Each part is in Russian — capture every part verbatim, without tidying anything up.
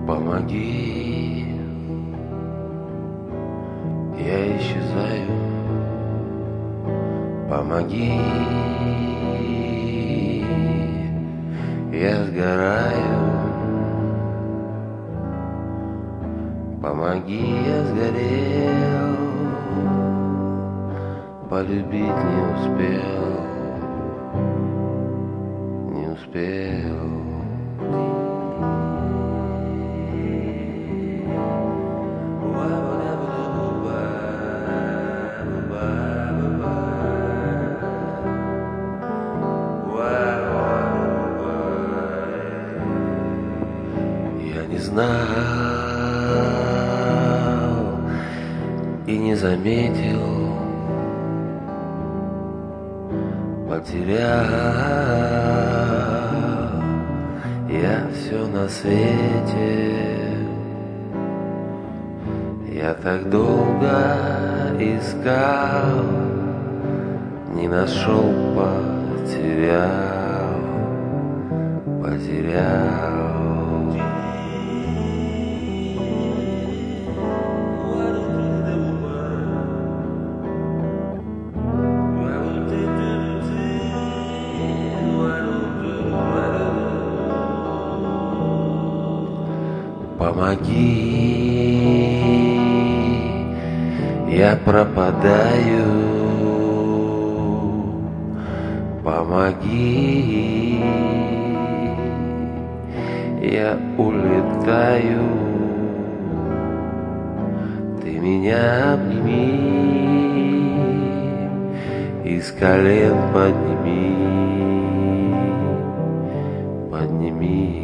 Помоги, я исчезаю. Помоги, я сгораю. Помоги, я сгорел. Полюбить не успел, не успел. Я не знал и не заметил, потерял я все на свете. Я так долго искал, не нашел, потерял, потерял. Помоги, я пропадаю. Помоги, я улетаю. Ты меня обними, из колен подними, подними.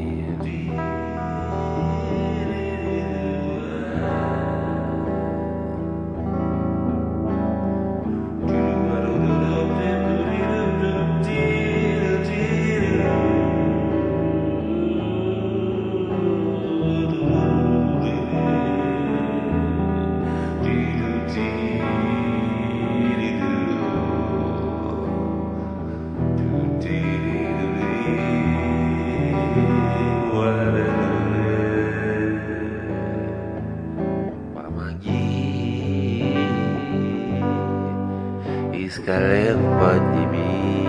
Помоги, из колен подними.